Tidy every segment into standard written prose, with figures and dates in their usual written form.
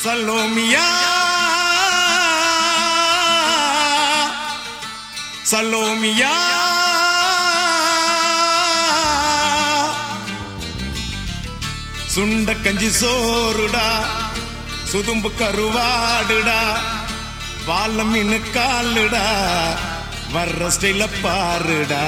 சலோமியா சலோமியா சுண்ட கஞ்சி சோறுடா சுதும்பு கருவாடுடா வாழ மீனு காலுடா வர்ற ஸ்டைல பாருடா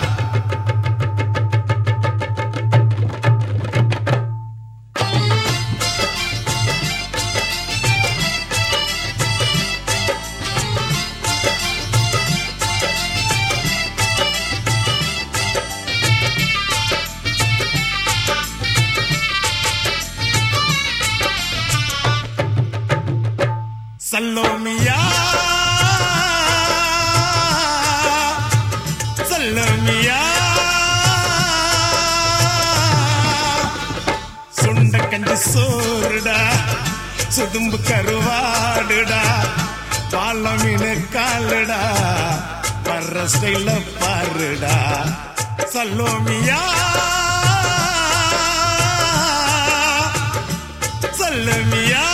சலோமியா சலோமியா சுண்ட கஞ்சி சோறுடா சுதும்பு கருவாடுடா வாழ மீனு காலுடா வர்ற ஸ்டைல பாருடா சலோமியா சலோமியா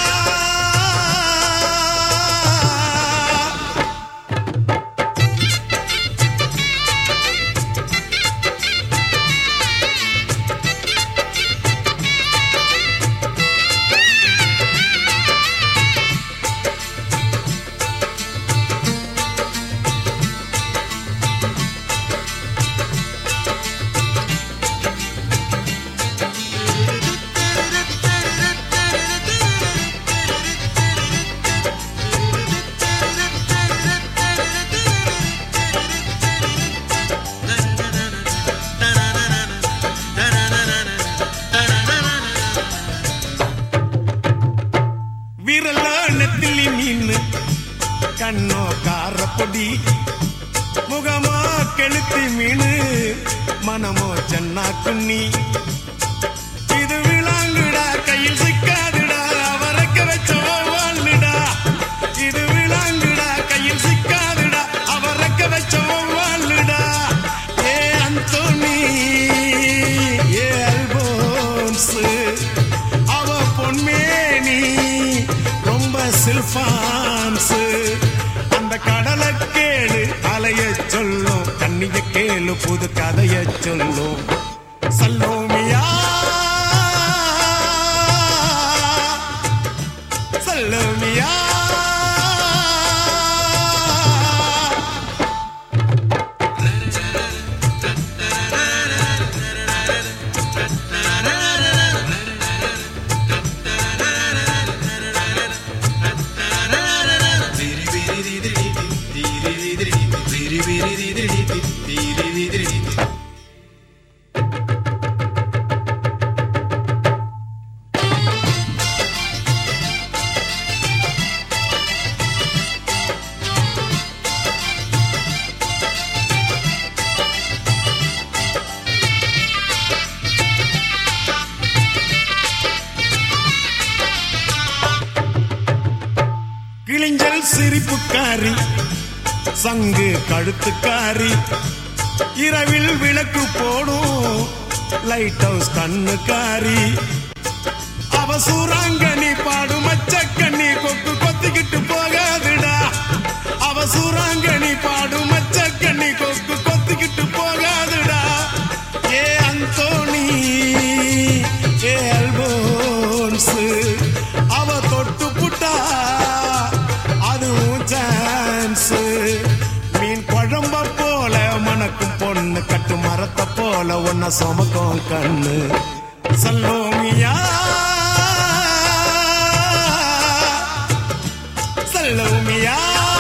நெத்திலி மீன் கண்ணோ காரப்பொடி முகமோ கெளுத்தி மீன் மனமோ சென்னா குன்னி இது விளாங்குடா கையில் சிக்காதுடா அவரக்க வச்ச வாழ்டா இது விளாங்குடா கையில் சிக்காதுடா அவரக்க வச்ச வாழ்டா ஏ அந்தோனி ஏ அல்போன்ஸ் அவ பொன்மேனி சில்பான்ஸ் அந்த கடலை கேளு அலைய சொல்லும் கண்ணிய கேளு புது கதைய சொல்லும் சலோமியா சலோமியா கிளிஞ்சல் சிரிப்புக்காரி சங்கு கழுத்துக்காரி இரவில் விளக்கு போடும் லைட் ஹவுஸ் கண்ணுக்காரி அவ சூறாங்கண்ணி பாடும் மச்சக்கண்ணி கொக்கு கொத்திக்கிட்டு போகாதுடா அவ சூறாங்கண்ணி பாடும் மச்சக்கண்ணி கொக்கு கொத்திக்கிட்டு போகாதுடா ஏ அந்தோனி ஏ அல்போன்ஸ் அவ தொட்டு புட்டா மீன் குழம்ப போல மணக்கும் பொண்ணு கட்டு மரத்தை போல ஒன்ன சுமக்கும் கண்ணு சலோமியா சலோமியா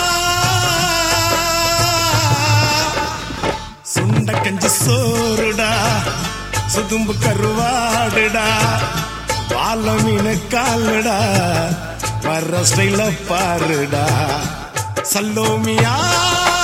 சுண்ட கஞ்சி சோறுடா சுதும்பு கருவாடுடா வாழ மீனு காலுடா வர்ற ஸ்டைல பாருடா சலோமியா